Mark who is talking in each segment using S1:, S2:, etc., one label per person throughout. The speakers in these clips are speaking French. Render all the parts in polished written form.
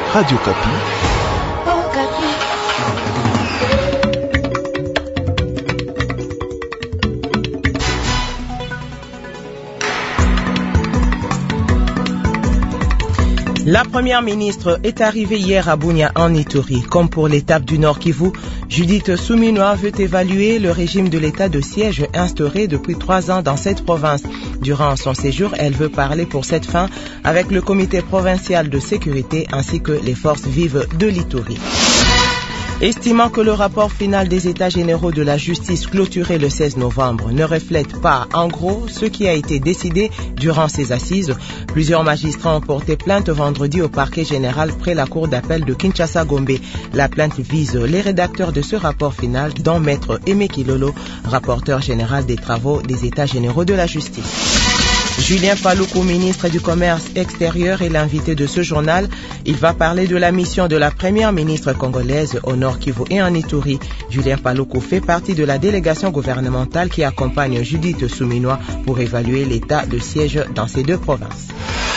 S1: Radio Kapi.
S2: La première ministre est arrivée hier à Bunia en Ituri. Comme pour l'étape du Nord Kivu, Judith Suminwa veut évaluer le régime de l'état de siège instauré depuis 3 ans dans cette province. Durant son séjour, elle veut parler pour cette fin avec le comité provincial de sécurité ainsi que les forces vives de l'Ituri. Estimant que le rapport final des États généraux de la justice clôturé le 16 novembre ne reflète pas, en gros, ce qui a été décidé durant ces assises, plusieurs magistrats ont porté plainte vendredi au parquet général près la cour d'appel de Kinshasa-Gombe. La plainte vise les rédacteurs de ce rapport final, dont Maître Aimé Kilolo, rapporteur général des travaux des États généraux de la justice. Julien Paluku, ministre du Commerce extérieur, est l'invité de ce journal. Il va parler de la mission de la première ministre congolaise au Nord Kivu et en Ituri. Julien Paluku fait partie de la délégation gouvernementale qui accompagne Judith Suminwa pour évaluer l'état de siège dans ces deux provinces.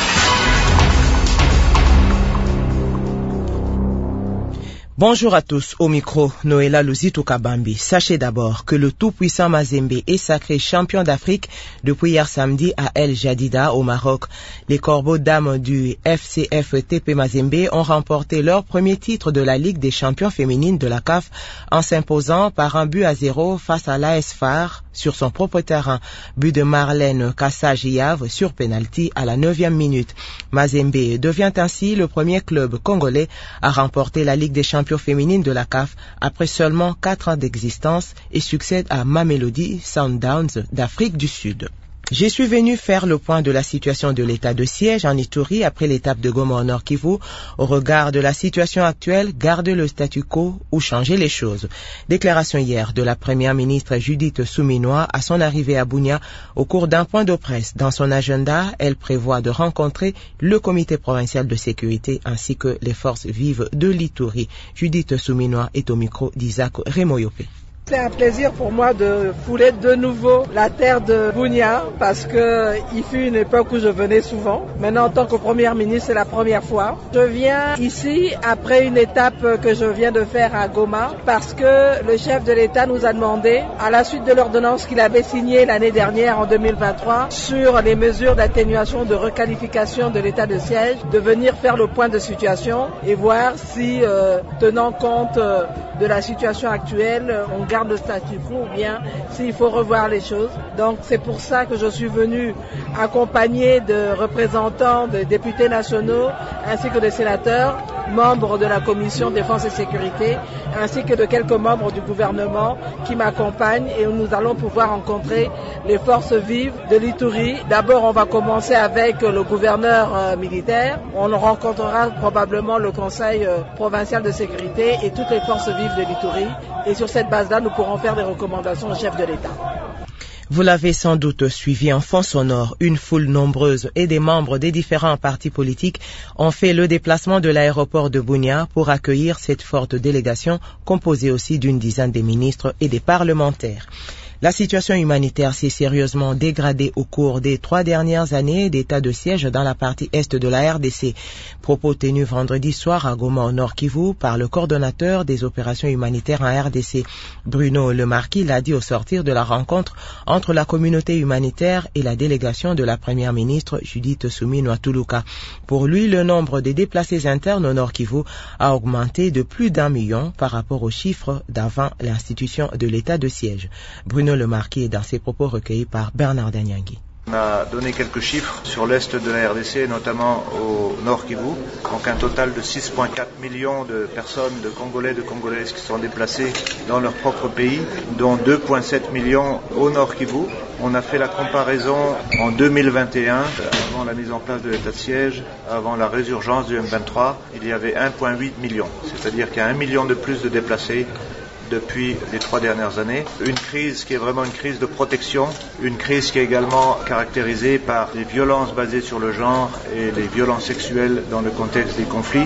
S2: Bonjour à tous, au micro, Noëlla Luzitu Kabambi. Sachez d'abord que le tout-puissant Mazembe est sacré champion d'Afrique depuis hier samedi à El Jadida au Maroc. Les corbeaux dames du FCF TP Mazembe ont remporté leur premier titre de la Ligue des champions féminines de la CAF en s'imposant par 1-0 face à l'AS FAR sur son propre terrain. But de Marlène Kassa-Giave sur penalty à la 9e minute. Mazembe devient ainsi le premier club congolais à remporter la Ligue des champions féminine de la CAF après seulement 4 ans d'existence et succède à Mamelodi Sundowns d'Afrique du Sud. Je suis venu faire le point de la situation de l'état de siège en Ituri après l'étape de Goma au Nord Kivu. Au regard de la situation actuelle, garder le statu quo ou changer les choses. Déclaration hier de la première ministre Judith Suminwa à son arrivée à Bunia au cours d'un point de presse. Dans son agenda, elle prévoit de rencontrer le comité provincial de sécurité ainsi que les forces vives de l'Ituri. Judith Suminwa est au micro d'Isaac Remoyope.
S3: C'est un plaisir pour moi de fouler de nouveau la terre de Bunia parce que il fut une époque où je venais souvent. Maintenant, en tant que première ministre, c'est la première fois. Je viens ici après une étape que je viens de faire à Goma parce que le chef de l'État nous a demandé, à la suite de l'ordonnance qu'il avait signée l'année dernière en 2023 sur les mesures d'atténuation de requalification de l'état de siège, de venir faire le point de situation et voir si, tenant compte de la situation actuelle, on garde le statu quo ou bien s'il faut revoir les choses. Donc c'est pour ça que je suis venu accompagné de représentants, de députés nationaux ainsi que de sénateurs, membres de la commission défense et sécurité, ainsi que de quelques membres du gouvernement qui m'accompagnent et nous allons pouvoir rencontrer les forces vives de l'Ituri. D'abord, on va commencer avec le gouverneur militaire. On rencontrera probablement le conseil provincial de sécurité et toutes les forces vives de l'Ituri. Et sur cette base-là, nous pourrons faire des recommandations au chef de l'État.
S2: Vous l'avez sans doute suivi en fond sonore, une foule nombreuse et des membres des différents partis politiques ont fait le déplacement de l'aéroport de Bunia pour accueillir cette forte délégation composée aussi d'une dizaine de ministres et des parlementaires. La situation humanitaire s'est sérieusement dégradée au cours des 3 dernières années d'état de siège dans la partie est de la RDC. Propos tenus vendredi soir à Goma au Nord Kivu par le coordonnateur des opérations humanitaires en RDC. Bruno Le Marquis l'a dit au sortir de la rencontre entre la communauté humanitaire et la délégation de la première ministre Judith Suminwa Tuluka. Pour lui, le nombre des déplacés internes au Nord Kivu a augmenté de plus d'1 million par rapport aux chiffres d'avant l'institution de l'état de siège. Bruno Le Marquis est dans ses propos recueillis par Bernard Danyangui.
S4: On a donné quelques chiffres sur l'est de la RDC, notamment au Nord Kivu. Donc un total de 6,4 millions de personnes, de Congolais, de Congolaises qui sont déplacés dans leur propre pays, dont 2,7 millions au Nord Kivu. On a fait la comparaison en 2021, avant la mise en place de l'état de siège, avant la résurgence du M23, il y avait 1,8 million. C'est-à-dire qu'il y a 1 million de plus de déplacés depuis les 3 dernières années. Une crise qui est vraiment une crise de protection, une crise qui est également caractérisée par les violences basées sur le genre et les violences sexuelles dans le contexte des conflits.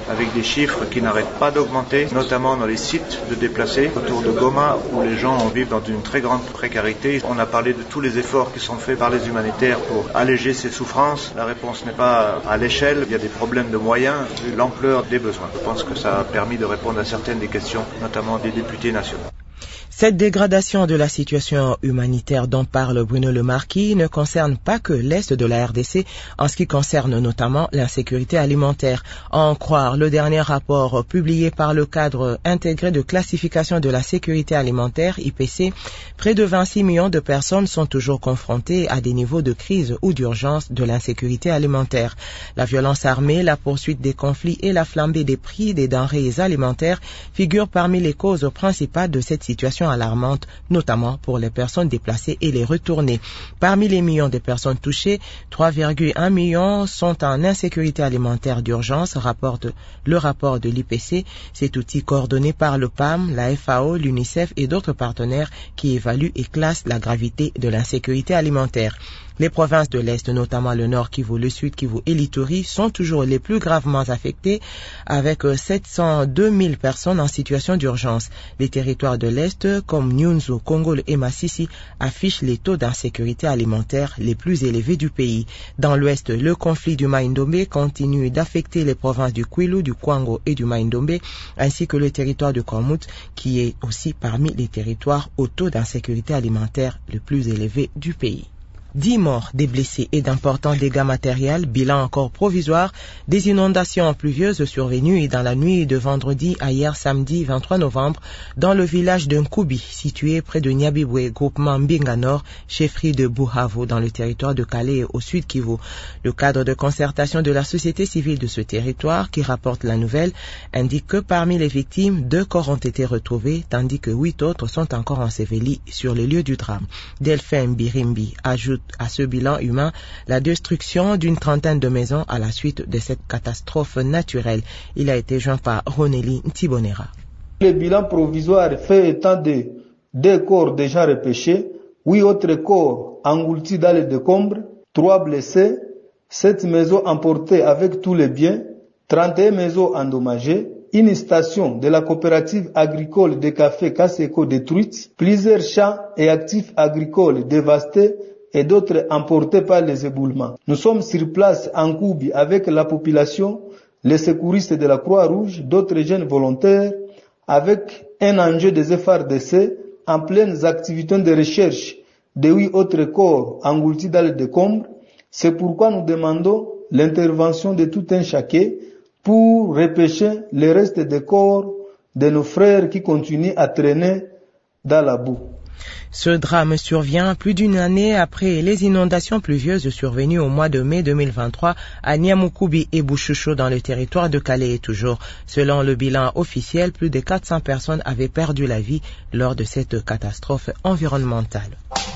S4: avec des chiffres qui n'arrêtent pas d'augmenter, notamment dans les sites de déplacés autour de Goma où les gens vivent dans une très grande précarité. On a parlé de tous les efforts qui sont faits par les humanitaires pour alléger ces souffrances. La réponse n'est pas à l'échelle, il y a des problèmes de moyens vu l'ampleur des besoins. Je pense que ça a permis de répondre à certaines des questions, notamment des députés nationaux.
S2: Cette dégradation de la situation humanitaire dont parle Bruno Le Marquis ne concerne pas que l'Est de la RDC en ce qui concerne notamment l'insécurité alimentaire. À en croire le dernier rapport publié par le cadre intégré de classification de la sécurité alimentaire, IPC, près de 26 millions de personnes sont toujours confrontées à des niveaux de crise ou d'urgence de l'insécurité alimentaire. La violence armée, la poursuite des conflits et la flambée des prix des denrées alimentaires figurent parmi les causes principales de cette situation alarmante, notamment pour les personnes déplacées et les retournées. Parmi les millions de personnes touchées, 3,1 millions sont en insécurité alimentaire d'urgence, rapporte le rapport de l'IPC. Cet outil coordonné par le PAM, la FAO, l'UNICEF et d'autres partenaires qui évaluent et classent la gravité de l'insécurité alimentaire. Les provinces de l'Est, notamment le Nord Kivu, le Sud Kivu et l'Ituri, sont toujours les plus gravement affectées avec 702 000 personnes en situation d'urgence. Les territoires de l'Est, comme Nyunzu, Kongolo et Masisi, affichent les taux d'insécurité alimentaire les plus élevés du pays. Dans l'Ouest, le conflit du Mai-Ndombe continue d'affecter les provinces du Kwilu, du Kwango et du Mai-Ndombe, ainsi que le territoire de Kormut, qui est aussi parmi les territoires au taux d'insécurité alimentaire le plus élevé du pays. 10 morts, des blessés et d'importants dégâts matériels, bilan encore provisoire, des inondations pluvieuses survenues dans la nuit de vendredi à hier samedi 23 novembre dans le village de Nkubi, situé près de Nyabibwe, groupement Mbinga Nord, chefferie de Buhavo dans le territoire de Calais au sud Kivu. Le cadre de concertation de la société civile de ce territoire, qui rapporte la nouvelle, indique que parmi les victimes, 2 corps ont été retrouvés, tandis que 8 autres sont encore ensevelis sur le lieu du drame. Delphin Birimbi ajoute à ce bilan humain la destruction d'une trentaine de maisons à la suite de cette catastrophe naturelle. Il a été joint par Roneli Ntibonera.
S1: Le bilan provisoire fait état de 2 corps déjà repêchés, 8 autres corps engloutis dans les décombres, 3 blessés, 7 maisons emportées avec tous les biens, 31 maisons endommagées, une station de la coopérative agricole de café Kaseko détruite, plusieurs champs et actifs agricoles dévastés et d'autres emportés par les éboulements. Nous sommes sur place en Nkubi avec la population, les secouristes de la Croix-Rouge, d'autres jeunes volontaires, avec un enjeu des FARDC en pleines activités de recherche de 8 autres corps engloutis dans les décombres. C'est pourquoi nous demandons l'intervention de tout un chacun pour repêcher les restes des corps de nos frères qui continuent à traîner dans la boue.
S2: Ce drame survient plus d'une année après les inondations pluvieuses survenues au mois de mai 2023 à Nyamukubi et Bouchoucho dans le territoire de Calais et toujours. Selon le bilan officiel, plus de 400 personnes avaient perdu la vie lors de cette catastrophe environnementale.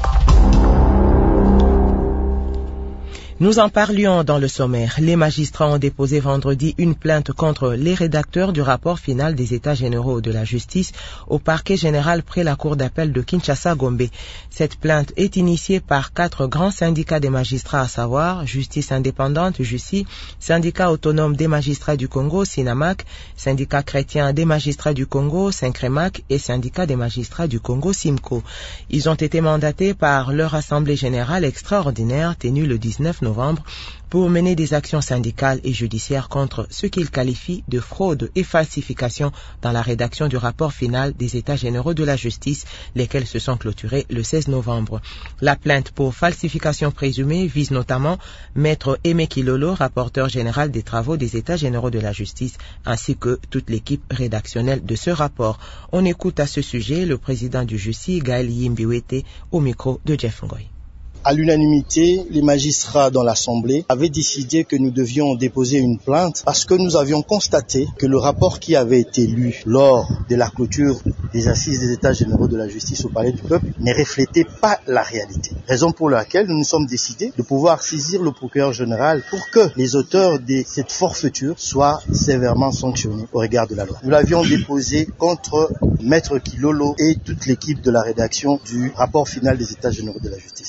S2: Nous en parlions dans le sommaire. Les magistrats ont déposé vendredi une plainte contre les rédacteurs du rapport final des États généraux de la justice au parquet général près la cour d'appel de Kinshasa-Gombe. Cette plainte est initiée par 4 grands syndicats des magistrats, à savoir Justice indépendante, JUSI, Syndicat autonome des magistrats du Congo, SINAMAC, Syndicat chrétien des magistrats du Congo, SYNCREMAC et Syndicat des magistrats du Congo, SIMCO. Ils ont été mandatés par leur assemblée générale extraordinaire tenue le 19 novembre pour mener des actions syndicales et judiciaires contre ce qu'ils qualifient de fraude et falsification dans la rédaction du rapport final des États généraux de la justice, lesquels se sont clôturés le 16 novembre. La plainte pour falsification présumée vise notamment Maître Aimé Kilolo, rapporteur général des travaux des États généraux de la justice, ainsi que toute l'équipe rédactionnelle de ce rapport. On écoute à ce sujet le président du JUSI, Gaël Yimbiwete, au micro de Jeff Ngoy.
S5: À l'unanimité, les magistrats dans l'Assemblée avaient décidé que nous devions déposer une plainte parce que nous avions constaté que le rapport qui avait été lu lors de la clôture des assises des États généraux de la justice au Palais du Peuple ne reflétait pas la réalité. Raison pour laquelle nous nous sommes décidés de pouvoir saisir le procureur général pour que les auteurs de cette forfaiture soient sévèrement sanctionnés au regard de la loi. Nous l'avions déposé contre Maître Kilolo et toute l'équipe de la rédaction du rapport final des États généraux de la justice. Nous devons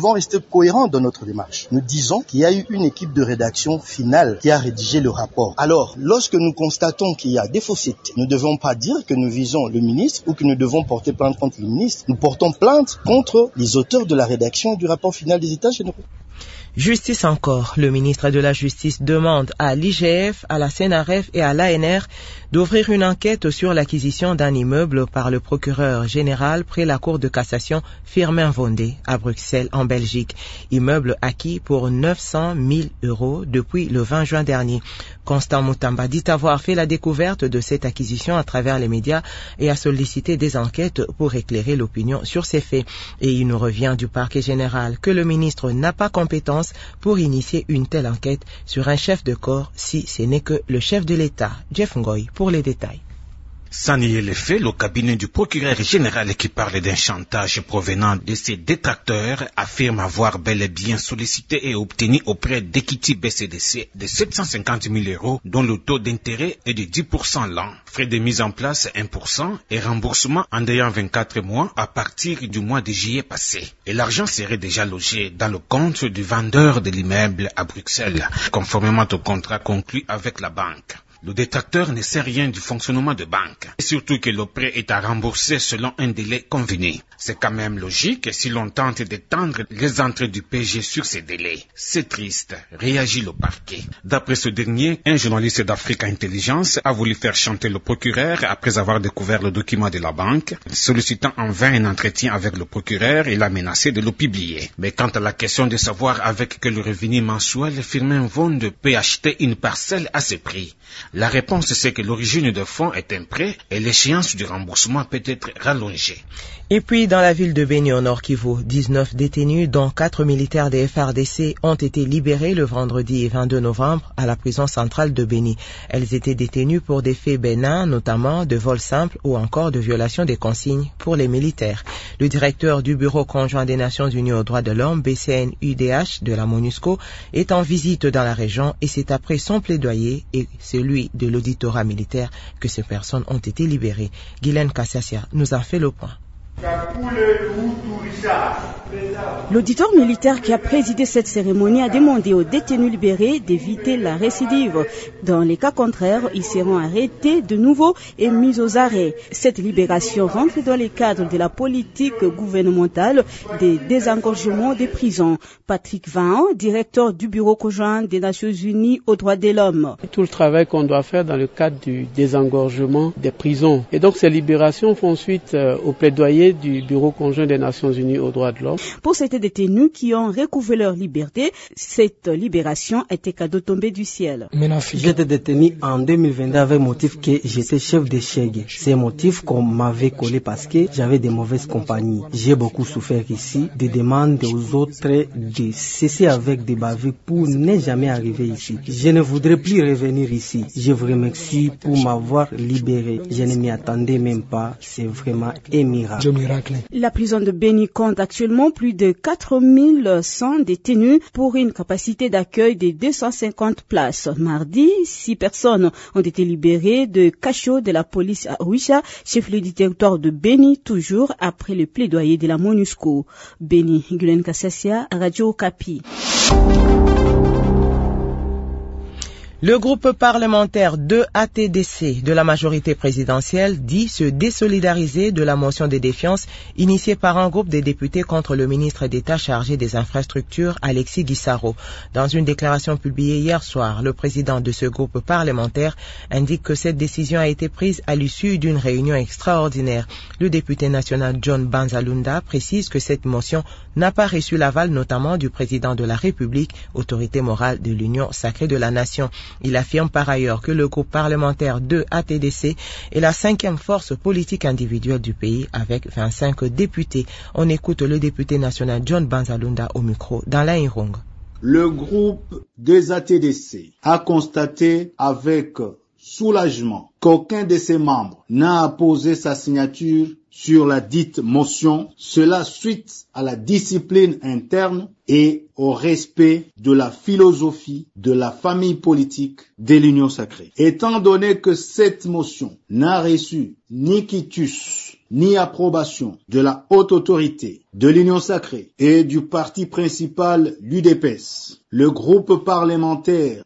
S5: devons rester cohérents dans notre démarche. Nous disons qu'il y a eu une équipe de rédaction finale qui a rédigé le rapport. Alors, lorsque nous constatons qu'il y a des faussetés, nous ne devons pas dire que nous visons le ministre ou que nous devons porter plainte contre le ministre. Nous portons plainte contre les auteurs de la rédaction du rapport final des États généraux.
S2: Justice encore. Le ministre de la Justice demande à l'IGF, à la CNRF et à l'ANR d'ouvrir une enquête sur l'acquisition d'un immeuble par le procureur général près la Cour de cassation Firmin Vondé à Bruxelles, en Belgique. Immeuble acquis pour 900 000 € depuis le 20 juin dernier. Constant Moutamba dit avoir fait la découverte de cette acquisition à travers les médias et a sollicité des enquêtes pour éclairer l'opinion sur ces faits. Et il nous revient du parquet général que le ministre n'a pas compétence pour initier une telle enquête sur un chef de corps si ce n'est que le chef de l'État. Jeff Ngoy pour les détails.
S6: Sans nier les faits, le cabinet du procureur général qui parle d'un chantage provenant de ses détracteurs affirme avoir bel et bien sollicité et obtenu auprès d'Equity BCDC de 750 000 €, dont le taux d'intérêt est de 10% l'an, frais de mise en place 1% et remboursement en ayant 24 mois à partir du mois de juillet passé. Et l'argent serait déjà logé dans le compte du vendeur de l'immeuble à Bruxelles, conformément au contrat conclu avec la banque. Le détracteur ne sait rien du fonctionnement de banque, et surtout que le prêt est à rembourser selon un délai convenu. C'est quand même logique si l'on tente d'étendre les entrées du PG sur ces délais. C'est triste, réagit le parquet. D'après ce dernier, un journaliste d'Africa Intelligence a voulu faire chanter le procureur après avoir découvert le document de la banque. Sollicitant en vain un entretien avec le procureur, il a menacé de le publier. Mais quant à la question de savoir avec quel revenu mensuel Firmin Vondé peut acheter une parcelle à ce prix, la réponse c'est que l'origine de fonds est un prêt et l'échéance du remboursement peut être rallongée.
S2: Et puis, dans la ville de Béni au Nord Kivu, 19 détenus, dont 4 militaires des FARDC, ont été libérés le vendredi 22 novembre à la prison centrale de Béni. Elles étaient détenues pour des faits bénins, notamment de vol simple ou encore de violation des consignes pour les militaires. Le directeur du Bureau conjoint des Nations Unies aux droits de l'homme, BCNUDH, de la MONUSCO, est en visite dans la région et c'est après son plaidoyer et celui de l'auditorat militaire que ces personnes ont été libérées. Guylaine Kassassia nous en fait le point.
S7: L'auditeur militaire qui a présidé cette cérémonie a demandé aux détenus libérés d'éviter la récidive. Dans les cas contraires, ils seront arrêtés de nouveau et mis aux arrêts. Cette libération rentre dans les cadres de la politique gouvernementale des désengorgements des prisons. Patrick Vahan, directeur du Bureau conjoint des Nations Unies aux droits de l'homme.
S8: Tout le travail qu'on doit faire dans le cadre du désengorgement des prisons. Et donc ces libérations font suite au plaidoyer du Bureau conjoint des Nations Unies aux droits de l'homme.
S7: Pour ces détenus qui ont recouvré leur liberté, cette libération était cadeau tombé du ciel.
S9: J'étais détenu en 2022 avec motif que j'étais chef de Chègue. C'est motif qu'on m'avait collé parce que j'avais des mauvaises compagnies. J'ai beaucoup souffert ici, des demandes aux autres de cesser avec des bavures pour ne jamais arriver ici. Je ne voudrais plus revenir ici. Je vous remercie pour m'avoir libéré. Je ne m'y attendais même pas. C'est vraiment un miracle.
S7: La prison de Béni compte actuellement plus de 4100 détenus pour une capacité d'accueil de 250 places. Mardi, 6 personnes ont été libérées de cachot de la police à Ouicha, chef-lieu du territoire de Béni, toujours après le plaidoyer de la MONUSCO. Béni, Guylaine Kassassia, Radio Okapi.
S2: Le groupe parlementaire 2ATDC de la majorité présidentielle dit se désolidariser de la motion de défiance initiée par un groupe de députés contre le ministre d'État chargé des infrastructures, Alexis Guissaro. Dans une déclaration publiée hier soir, le président de ce groupe parlementaire indique que cette décision a été prise à l'issue d'une réunion extraordinaire. Le député national John Banzalunda précise que cette motion n'a pas reçu l'aval notamment du président de la République, autorité morale de l'Union sacrée de la nation. Il affirme par ailleurs que le groupe parlementaire 2ATDC est la 5e force politique individuelle du pays avec 25 députés. On écoute le député national John Banzalunda au micro dans la Irong.
S10: Le groupe 2ATDC a constaté avec soulagement qu'aucun de ses membres n'a apposé sa signature sur la dite motion, cela suite à la discipline interne et au respect de la philosophie de la famille politique de l'Union sacrée. Étant donné que cette motion n'a reçu ni quitus ni approbation de la haute autorité, de l'Union sacrée et du parti principal, l'UDPS, le groupe parlementaire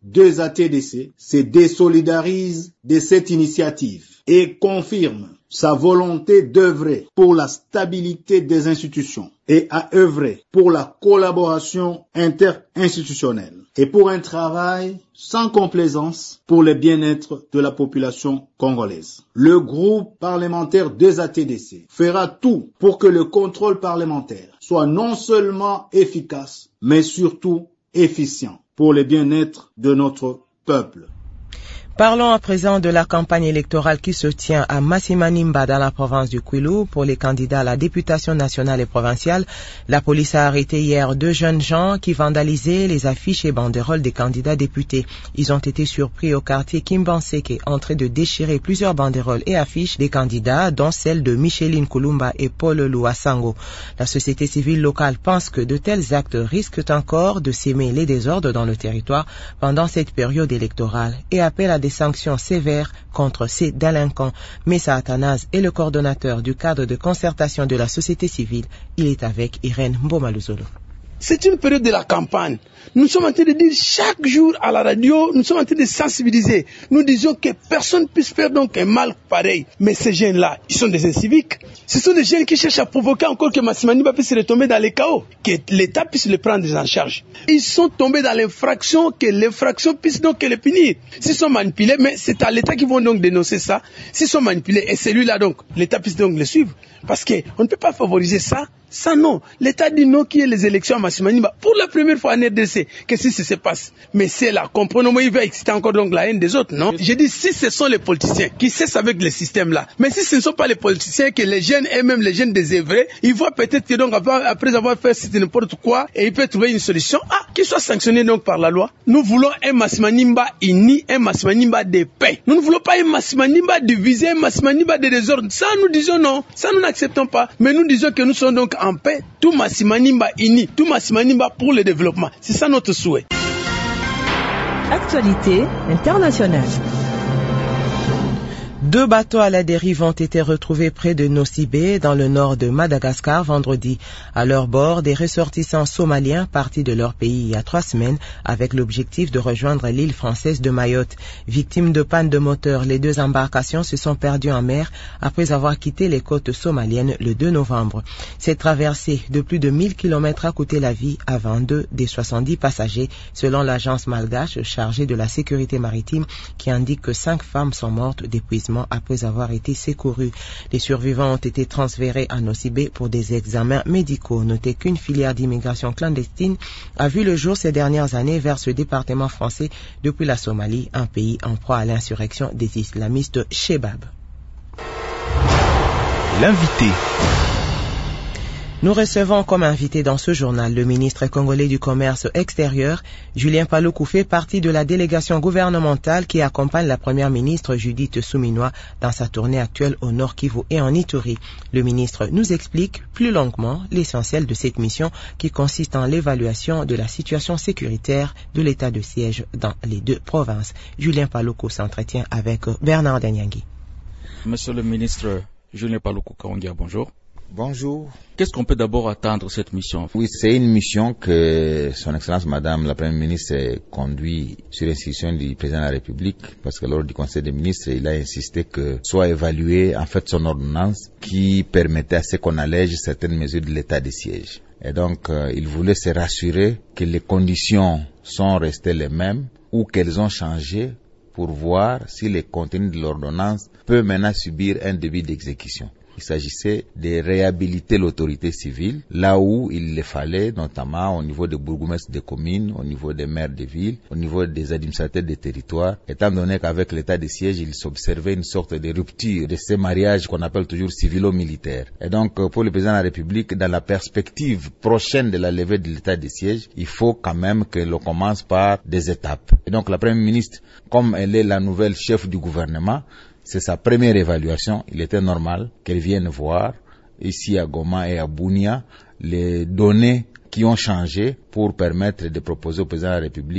S10: 2ATDC se désolidarise de cette initiative et confirme sa volonté d'œuvrer pour la stabilité des institutions et à œuvrer pour la collaboration interinstitutionnelle et pour un travail sans complaisance pour le bien-être de la population congolaise. Le groupe parlementaire 2ATDC fera tout pour que le contrôle parlementaire soit non seulement efficace, mais surtout efficient pour le bien-être de notre peuple.
S2: Parlons à présent de la campagne électorale qui se tient à Masimanimba dans la province du Kwilu pour les candidats à la députation nationale et provinciale. La police a arrêté hier 2 jeunes gens qui vandalisaient les affiches et banderoles des candidats députés. Ils ont été surpris au quartier Kimbanseke en train de déchirer plusieurs banderoles et affiches des candidats, dont celle de Micheline Kulumba et Paul Louasango. La société civile locale pense que de tels actes risquent encore de s'aimer les désordres dans le territoire pendant cette période électorale et appelle à des sanctions sévères contre ces délinquants. Messa Athanase est le coordonnateur du cadre de concertation de la société civile. Il est avec Irène Mbomaluzolo.
S11: C'est une période de la campagne. Nous sommes en train de dire chaque jour à la radio, nous sommes en train de sensibiliser. Nous disons que personne ne puisse faire donc un mal pareil. Mais ces jeunes-là, ils sont des inciviques. Ce sont des jeunes qui cherchent à provoquer encore que Masimanimba puisse retomber dans les chaos, que l'État puisse les prendre en charge. Ils sont tombés dans l'infraction, que l'infraction puisse donc les punir. S'ils sont manipulés, mais c'est à l'État qui vont donc dénoncer ça. S'ils sont manipulés, et celui-là donc, l'État puisse donc les suivre. Parce qu'on ne peut pas favoriser ça. Ça non. L'État dit non qu'il y ait les élections à Masimanimba. Pour la première fois en RDC, qu'est-ce qui se passe? Mais c'est là, comprenons-moi, il va exciter encore donc la haine des autres, non? Je dis, si ce sont les politiciens qui cessent avec le système là, mais si ce ne sont pas les politiciens, que les jeunes et même les jeunes désœuvrés, ils voient peut-être que donc après avoir fait c'était n'importe quoi, et ils peuvent trouver une solution, qu'ils soient sanctionnés donc par la loi. Nous voulons un Masimanimba uni, un Masimanimba de paix. Nous ne voulons pas un Masimanimba divisé, un Masimanimba de désordre. Ça, nous disons non. Ça, nous n'acceptons pas. Mais nous disons que nous sommes donc en paix, tout Masimanimba uni, tout Masimanimba pour le développement. C'est ça notre souhait.
S12: Actualité internationale.
S2: 2 bateaux à la dérive ont été retrouvés près de Nosibé, dans le nord de Madagascar, vendredi. À leur bord, des ressortissants somaliens partis de leur pays il y a 3 semaines avec l'objectif de rejoindre l'île française de Mayotte. Victimes de panne de moteur, les 2 embarcations se sont perdues en mer après avoir quitté les côtes somaliennes le 2 novembre. Cette traversée de plus de 1000 km a coûté la vie à 22 des 70 passagers, selon l'agence malgache chargée de la sécurité maritime qui indique que 5 femmes sont mortes d'épuisement après avoir été secourues. Les survivants ont été transférés à Nosibé pour des examens médicaux. Notez qu'une filière d'immigration clandestine a vu le jour ces dernières années vers ce département français depuis la Somalie, un pays en proie à l'insurrection des islamistes Shebab.
S13: L'invité.
S2: Nous recevons comme invité dans ce journal le ministre congolais du Commerce extérieur, Julien Paluku, fait partie de la délégation gouvernementale qui accompagne la première ministre Judith Suminwa dans sa tournée actuelle au Nord Kivu et en Ituri. Le ministre nous explique plus longuement l'essentiel de cette mission qui consiste en l'évaluation de la situation sécuritaire de l'état de siège dans les 2 provinces. Julien Paluku s'entretient avec Bernard Danyangui.
S14: Monsieur le ministre Julien Paluku Kaongia, bonjour.
S15: Bonjour.
S14: Qu'est-ce qu'on peut d'abord attendre de cette mission?
S15: Oui, c'est une mission que Son Excellence Madame la Première ministre conduit sur instruction du Président de la République, parce que lors du Conseil des ministres, il a insisté que soit évaluée en fait son ordonnance qui permettait à ce qu'on allège certaines mesures de l'état de siège. Et donc, il voulait se rassurer que les conditions sont restées les mêmes ou qu'elles ont changé pour voir si le contenu de l'ordonnance peut maintenant subir un début d'exécution. Il s'agissait de réhabiliter l'autorité civile là où il le fallait, notamment au niveau des bourgmestres des communes, au niveau des maires de villes, au niveau des administrateurs des territoires, étant donné qu'avec l'état de siège, il s'observait une sorte de rupture de ces mariages qu'on appelle toujours civilo-militaires. Et donc, pour le président de la République, dans la perspective prochaine de la levée de l'état de siège, il faut quand même que l'on commence par des étapes. Et donc, la Première ministre, comme elle est la nouvelle chef du gouvernement, c'est sa première évaluation. Il était normal qu'elle vienne voir ici à Goma et à Bunia les données qui ont changé pour permettre de proposer au président de la République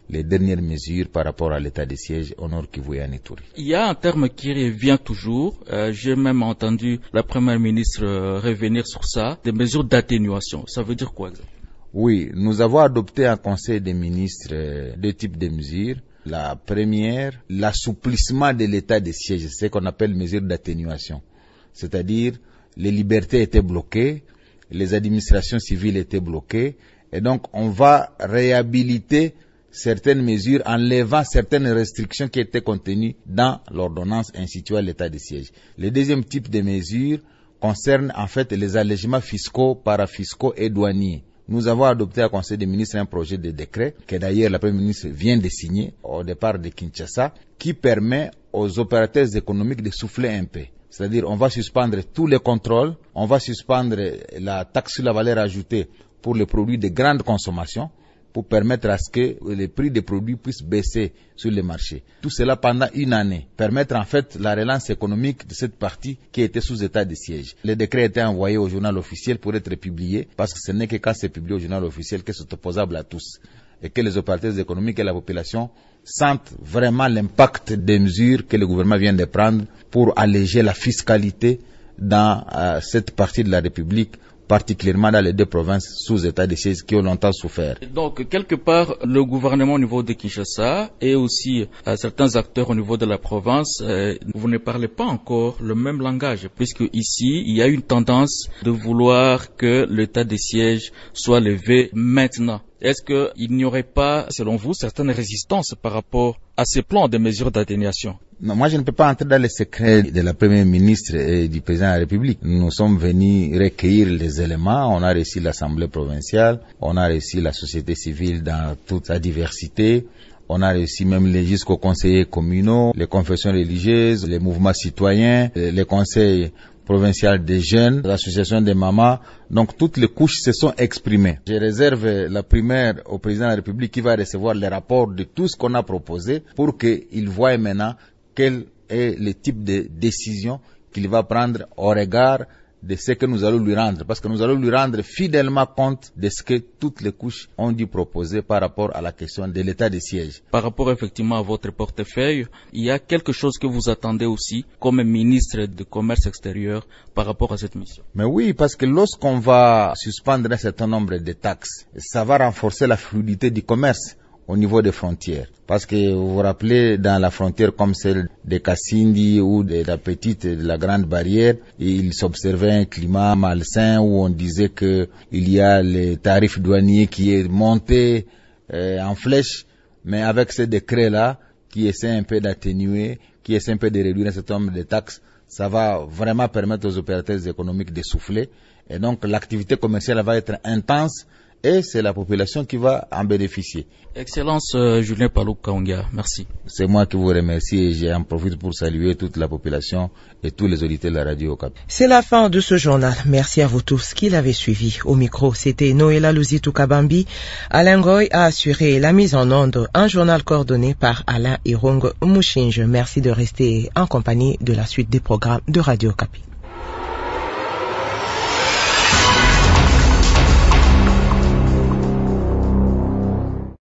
S15: les dernières mesures par rapport à l'état de siège au Nord Kivu et à Ituri.
S14: Il y a un terme qui revient toujours, j'ai même entendu la première ministre revenir sur ça, des mesures d'atténuation. Ça veut dire quoi exactement?
S15: Oui, nous avons adopté un conseil des ministres deux types de mesures. La première, l'assouplissement de l'état de siège, c'est ce qu'on appelle mesures d'atténuation. C'est-à-dire, les libertés étaient bloquées, les administrations civiles étaient bloquées, et donc on va réhabiliter certaines mesures en levant certaines restrictions qui étaient contenues dans l'ordonnance instituant l'état de siège. Le deuxième type de mesures concerne en fait les allègements fiscaux, parafiscaux et douaniers. Nous avons adopté au Conseil des ministres un projet de décret que d'ailleurs la Première ministre vient de signer au départ de Kinshasa qui permet aux opérateurs économiques de souffler un peu. C'est-à-dire on va suspendre tous les contrôles, on va suspendre la taxe sur la valeur ajoutée pour les produits de grande consommation pour permettre à ce que les prix des produits puissent baisser sur les marchés. Tout cela pendant une année. Permettre en fait la relance économique de cette partie qui était sous état de siège. Le décret a été envoyé au journal officiel pour être publié parce que ce n'est que quand c'est publié au journal officiel que c'est opposable à tous et que les opérateurs économiques et la population sentent vraiment l'impact des mesures que le gouvernement vient de prendre pour alléger la fiscalité dans cette partie de la République, particulièrement dans les deux provinces sous état de siège qui ont longtemps souffert.
S14: Donc, quelque part, le gouvernement au niveau de Kinshasa et aussi certains acteurs au niveau de la province, vous ne parlez pas encore le même langage, puisque ici, il y a une tendance de vouloir que l'état de siège soit levé maintenant. Est-ce qu'il n'y aurait pas, selon vous, certaines résistances par rapport à ces plans de mesures d'atténuation?
S15: Non, moi je ne peux pas entrer dans les secrets de la Première ministre et du Président de la République. Nous sommes venus recueillir les éléments, on a reçu l'Assemblée provinciale, on a reçu la société civile dans toute sa diversité, on a reçu même jusqu'aux conseillers communaux, les confessions religieuses, les mouvements citoyens, les conseils provincial des jeunes, l'association des mamans. Donc toutes les couches se sont exprimées. Je réserve la primaire au président de la République qui va recevoir les rapports de tout ce qu'on a proposé pour qu'il voie maintenant quel est le type de décision qu'il va prendre au regard de ce que nous allons lui rendre, parce que nous allons lui rendre fidèlement compte de ce que toutes les couches ont dû proposer par rapport à la question de l'état de siège.
S14: Par rapport effectivement à votre portefeuille, il y a quelque chose que vous attendez aussi comme ministre du Commerce extérieur par rapport à cette mission?
S15: Mais oui, parce que lorsqu'on va suspendre un certain nombre de taxes, ça va renforcer la fluidité du commerce au niveau des frontières. Parce que vous vous rappelez, dans la frontière comme celle de Kassindi ou de la petite, de la grande barrière, il s'observait un climat malsain où on disait que il y a les tarifs douaniers qui est monté en flèche, mais avec ce décret-là, qui essaie un peu d'atténuer, qui essaie un peu de réduire un certain nombre de taxes, ça va vraiment permettre aux opérateurs économiques de souffler. Et donc l'activité commerciale va être intense, et c'est la population qui va en bénéficier.
S14: Excellence Julien Paluku Kahongya, merci.
S15: C'est moi qui vous remercie et j'en profite pour saluer toute la population et tous les auditeurs de la radio Okapi.
S2: C'est la fin de ce journal. Merci à vous tous qui l'avez suivi. Au micro, c'était Noëlla Luzitu Kabambi. Alain Goy a assuré la mise en onde, un journal coordonné par Alain Irong Mouchinge. Merci de rester en compagnie de la suite des programmes de Radio Okapi.